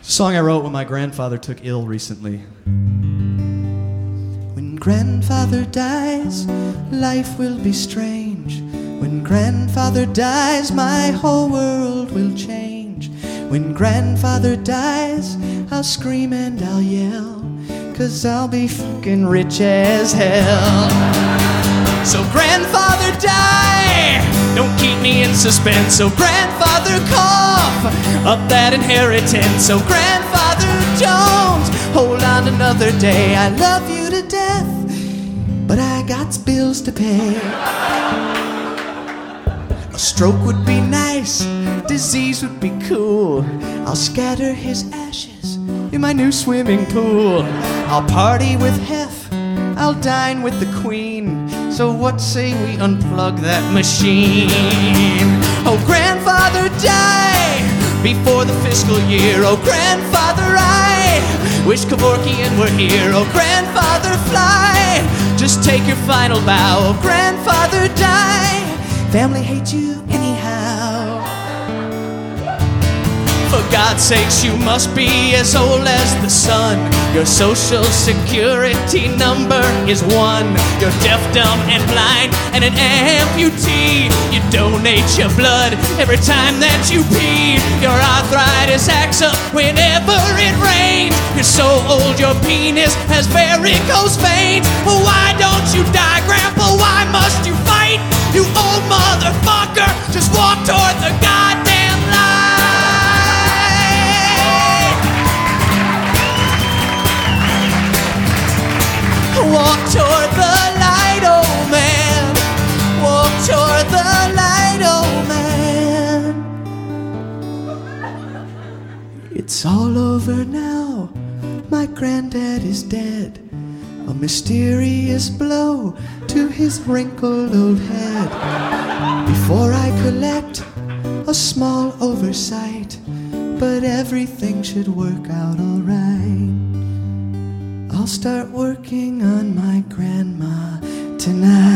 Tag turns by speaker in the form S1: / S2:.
S1: Song I wrote when my grandfather took ill recently. When grandfather dies, life will be strange. When grandfather dies, my whole world will change. When grandfather dies, I'll scream and I'll yell, 'cause I'll be fucking rich as hell. So grandfather die, don't keep me in suspense. So grandfather cough up that inheritance. So grandfather don't hold on another day. I love you to death, but I got bills to pay. A stroke would be nice, disease would be cool. I'll scatter his ashes in my new swimming pool. I'll party with Hef, I'll dine with the Queen. So what say we unplug that machine? Oh, grandfather, die before the fiscal year. Oh, grandfather, I wish Kevorkian were here. Oh, grandfather, fly, just take your final bow. Oh, grandfather, die, family hates you anyhow. For God's sakes, you must be as old as the sun. Your social security number is 1. You're deaf, dumb, and blind, and an amputee. You donate your blood every time that you pee. Your arthritis acts up whenever it rains. You're so old your penis has varicose veins. Well, why don't you die, Grandpa? Why must you fight? You old motherfucker, just walk toward the goddamn light. Walk toward the light, old man. Walk toward the light, old man. It's all over now. My granddad is dead. A mysterious blow to his wrinkled old head. Before I collect a small oversight, but everything should work out alright. I'll start working on my grandma tonight.